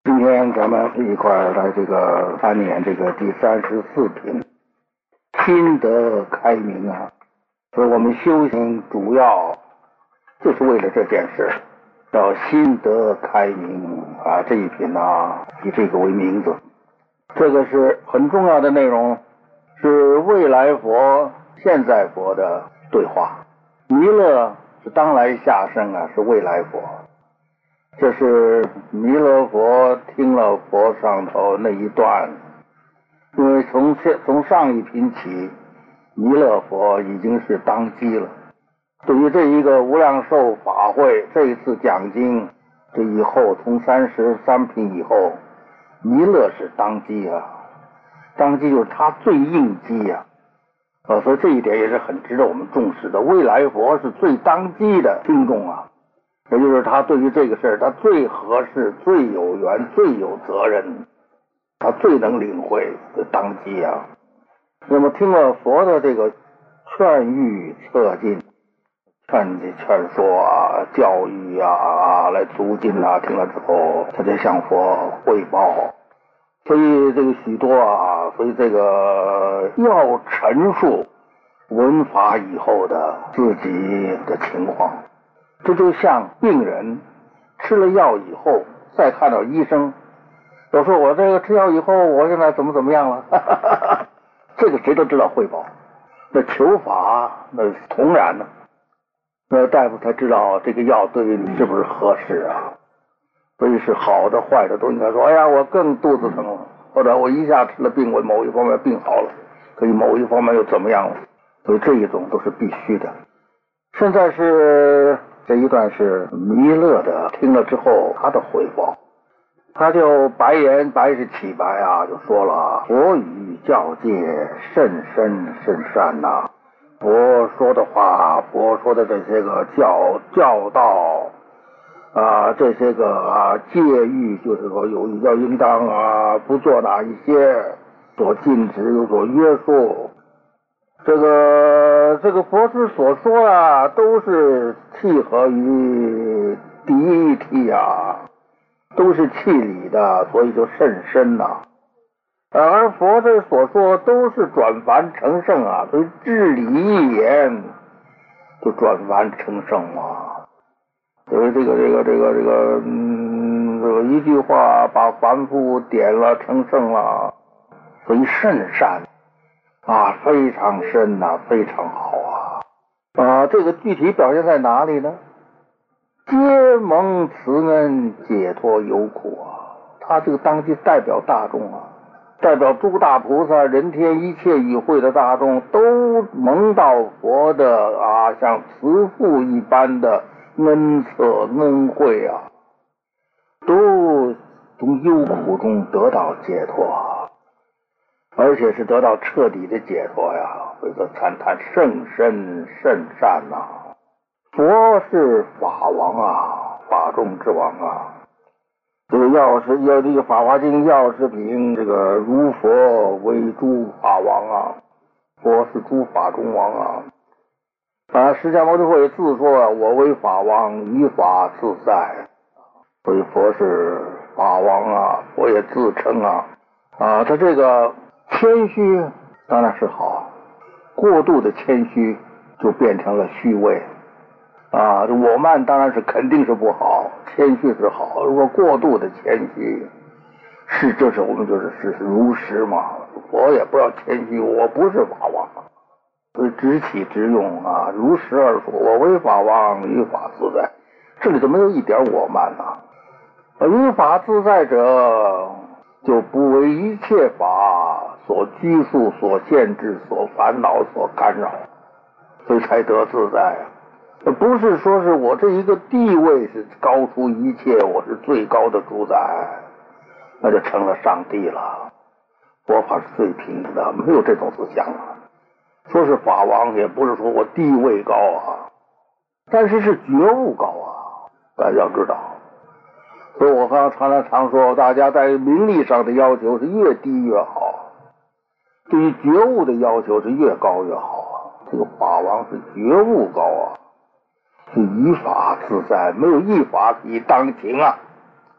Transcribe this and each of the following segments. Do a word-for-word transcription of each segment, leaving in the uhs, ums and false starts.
今天咱们一块儿来这个参演这个第三十四品心得开明啊。所以我们修行主要就是为了这件事，叫心得开明啊。这一品啊，以这个为名字，这个是很重要的内容，是未来佛、现在佛的对话。弥勒是当来下生啊，是未来佛。这是弥勒佛听了佛上头那一段，因为从从上一品起，弥勒佛已经是当机了。对于这一个无量寿法会，这一次讲经，这以后从三十三品以后，弥勒是当机啊，当机就是他最应机啊。呃，所以这一点也是很值得我们重视的。未来佛是最当机的听众啊。也就是他对于这个事儿，他最合适、最有缘、最有责任，他最能领会的当机啊。那么听了佛的这个劝喻策进、劝劝说啊、教育啊、啊来促进啊，听了之后，他就向佛汇报。所以这个许多啊，所以这个要陈述闻法以后的自己的情况。这就像病人吃了药以后再看到医生，有时候我这个吃药以后我现在怎么怎么样了这个谁都知道汇报。那求法那同然呢，那大夫才知道这个药对于你是不是合适啊。所以是好的坏的都应该说，哎呀我更肚子疼了，或者我一下吃了病，我某一方面病好了，可以某一方面又怎么样了。所以这一种都是必须的。现在是这一段是弥勒的，听了之后他的汇报，他就白言白是起白啊，就说了佛语教诫甚深甚善呐、啊，佛说的话，佛说的这些个教教导啊，这些个啊戒律，就是说有要应当啊不做哪一些，所禁止有所约束。这个这个佛师所说啊，都是契合于第一体啊，都是契理的，所以就甚深呐、啊。而佛的所说都是转凡成圣啊，所以至理一言就转凡成圣嘛。所以这个这个这个这个嗯，这个一句话把凡夫点了成圣了，所以甚善。啊，非常深呐、啊，非常好啊！啊，这个具体表现在哪里呢？皆蒙慈恩，解脱有苦啊！他这个当机代表大众啊，代表诸大菩萨、人天一切与会的大众，都蒙到佛的啊，像慈父一般的恩赐恩惠啊，都从忧苦中得到解脱啊！而且是得到彻底的解脱呀，所以说赞叹甚深甚善呐、啊。佛是法王啊，法中之王啊。这个药师要这个《法华经》药师品，这个如佛为诸法王啊，佛是诸法中王啊。啊，释迦牟尼会自说我为法王，于法自在，所以佛是法王啊，佛也自称啊啊，他这个。谦虚当然是好，过度的谦虚就变成了虚伪啊！我慢当然是肯定是不好，谦虚是好。如果过度的谦虚，是这是我们就是是如实嘛。我也不要谦虚，我不是法王，所以直起直用啊，如实而说。我为法王，于法自在，这里头没有一点我慢呐、啊。于法自在者，就不为一切法所拘束、所限制、所烦恼、所干扰，所以才得自在啊！不是说是我这一个地位是高出一切，我是最高的主宰，那就成了上帝了。佛法是最平等的，没有这种思想啊。说是法王，也不是说我地位高啊，但是是觉悟高啊，大家要知道。所以我刚刚常常常说，大家在名利上的要求是越低越好，对于觉悟的要求是越高越好啊。这个法王是觉悟高啊，是依法自在，没有一法可以当行啊。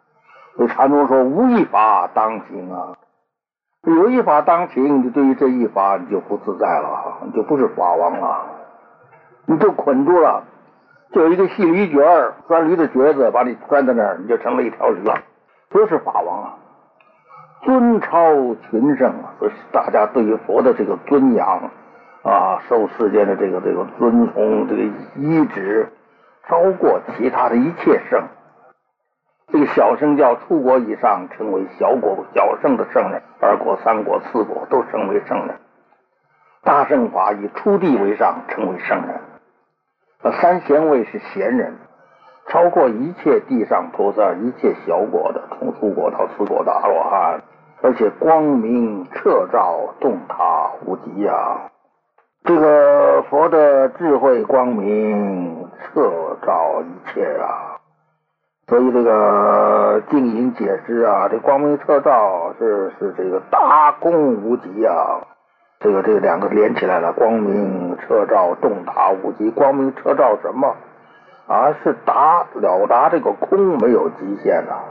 所以禅宗说无一法当行啊，有一法当行，你对于这一法你就不自在了，你就不是法王了，你就捆住了，就有一个系驴角儿，拴驴的橛子把你拴在那儿，你就成了一条驴了，不是法王啊。尊超群圣啊，所以大家对于佛的这个尊仰啊，受世间的这个这个尊崇，这个依止，超过其他的一切圣。这个小圣教出国以上称为小果小圣的圣人，二果、三果、四果都称为圣人。大圣法以出地为上称为圣人。三贤位是贤人，超过一切地上菩萨，一切小果的，从初果到四果的阿罗汉，而且光明彻照，洞塔无极啊！这个佛的智慧光明彻照一切啊！所以这个净隐解释啊，这光明彻照是是这个大功无极啊！这个这两个连起来了，光明彻照，洞塔无极。光明彻照什么？啊，是达了达这个空没有极限呐、啊。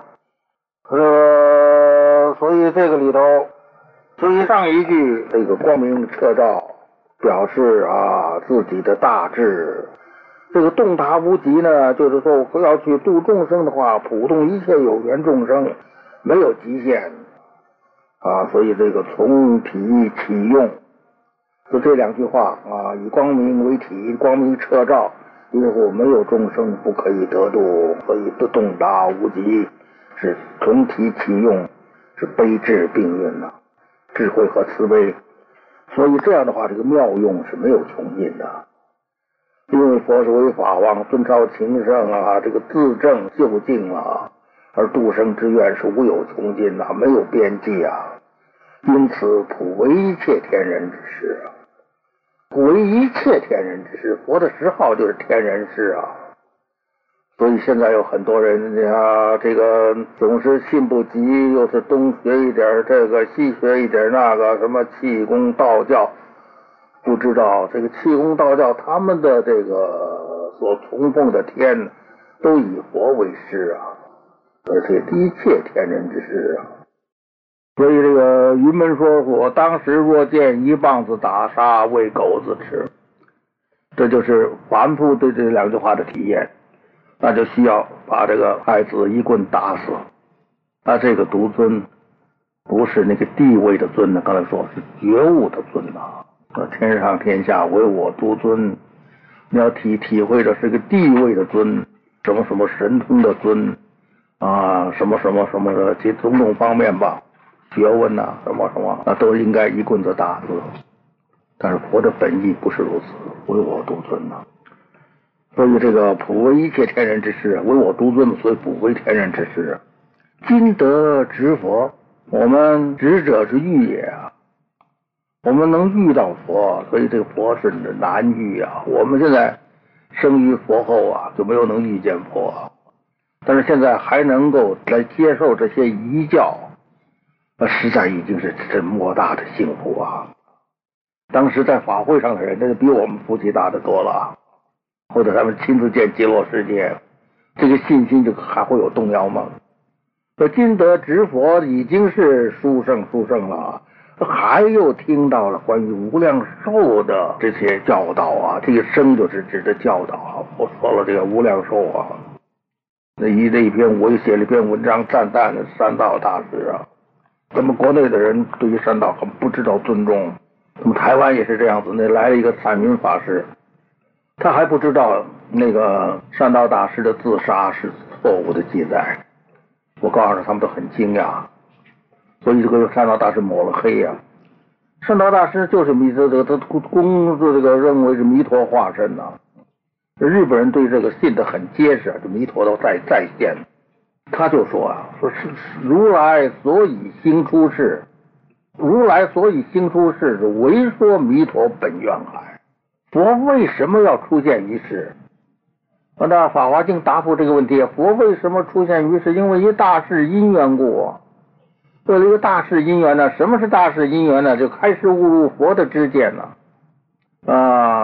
呃，所以这个里头，所以上一句这个光明彻照表示啊自己的大智。这个洞达无极呢，就是说要去度众生的话，普度一切有缘众生，没有极限啊。所以这个从体起用，就这两句话啊，以光明为体，光明彻照。因为没有众生不可以得度，所以不洞达无极，是从体起用，是悲智并运呐，智慧和慈悲。所以这样的话，这个妙用是没有穷尽的。因为佛是为法王，尊超情圣啊，这个自证究竟啊，而度生之愿是无有穷尽呐，没有边际啊。因此普为一切天人之事啊。普为一切天人之事，佛的十号就是天人事啊。所以现在有很多人啊，这个总是信不及，又是东学一点这个，西学一点那个，什么气功道教，不知道这个气功道教他们的这个所崇奉的天，都以佛为师啊，而且一切天人之事啊。所以这个云门说，我当时若见一棒子打杀，喂狗子吃，这就是凡夫对这两句话的体验。那就需要把这个孩子一棍打死。那这个独尊不是那个地位的尊呢，刚才说是觉悟的尊呐、啊。天上天下唯我独尊，你要体体会的是个地位的尊，什么什么神通的尊啊，什么什么什么的这种种方面吧。学问呐、啊，什么什么，那都应该一棍子打死。但是佛的本意不是如此，唯我独尊呐、啊。所以这个普为一切天人之事，唯我独尊，所以普为天人之事。今得执佛，我们执者是遇也啊。我们能遇到佛，所以这个佛是难遇啊。我们现在生于佛后啊，就没有能遇见佛、啊，但是现在还能够来接受这些遗教。实在已经是这莫大的幸福啊！当时在法会上的人，那就比我们福气大得多了。或者他们亲自见极乐世界，这个信心就还会有动摇吗？这今得执佛已经是殊胜殊胜了，还又听到了关于无量寿的这些教导啊，这个生就是指的教导啊。我说了这个无量寿啊，那一那一篇我也写了一篇文章赞叹的三道大师啊。咱们国内的人对于山道很不知道尊重，那么台湾也是这样子，那来了一个彩云法师，他还不知道那个山道大师的自杀是错误的记载，我告诉他们都很惊讶，所以这个山道大师抹了黑呀、啊。山道大师就是弥这个他公是这个认为是弥陀化身呐、啊，日本人对这个信得很结实，这弥陀都在在线。他就说啊，说是如来所以兴出世，如来所以兴出世是为说弥陀本愿海。佛为什么要出现于世？那《法华经》答复这个问题，佛为什么出现于世？因为一大事因缘故。为了一个大事因缘呢，什么是大事因缘呢？就开始悟入佛的知见了啊。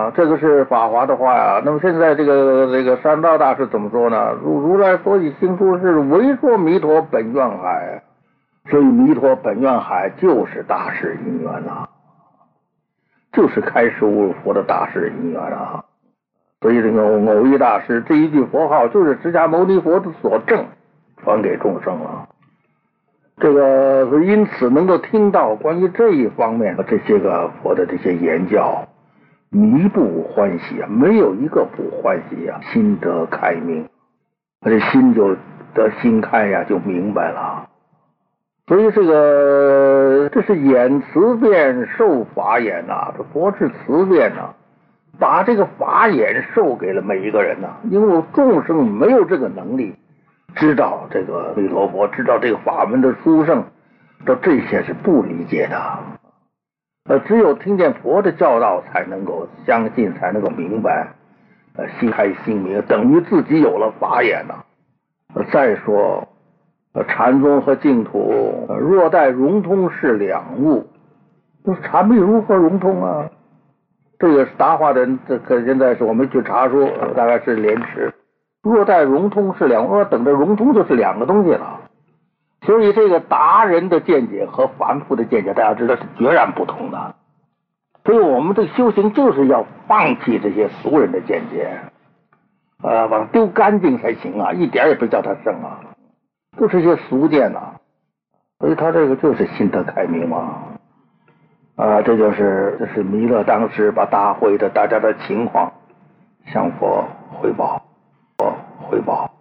啊，这个是法华的话呀。那么现在这个这个山道大师怎么说呢？如如来所以行出世，唯说弥陀本愿海。所以弥陀本愿海就是大士因缘呐，就是开示悟佛的大士因缘啊。所以这个偶一大师这一句佛号就是释迦牟尼佛的所证，传给众生了。这个因此能够听到关于这一方面的这些个佛的这些言教，弥不欢喜啊，没有一个不欢喜啊，心得开明，这心就得心开呀、啊，就明白了。所以这个这是演慈辩受法眼呐、啊，这佛是慈辩呐、啊，把这个法眼授给了每一个人呐、啊，因为众生没有这个能力知道这个弥陀佛，知道这个法门的殊胜，到这些是不理解的。呃，只有听见佛的教导，才能够相信，才能够明白，呃，心开心明，等于自己有了法眼呐、啊。呃，再说。禅宗和净土若待融通是两物，那禅密如何融通啊？这个是答话的人，这个现在是我们去查书，大概是莲池。若待融通是两物，等着融通就是两个东西了。所以这个达人的见解和凡夫的见解，大家知道是截然不同的。所以我们的修行就是要放弃这些俗人的见解，呃，把它丢干净才行啊，一点也不叫它生啊。都是些俗见呐、啊，所以他这个就是心得开明嘛，啊，这就是这是弥勒当时把大会的大家的情况向佛汇报，汇报。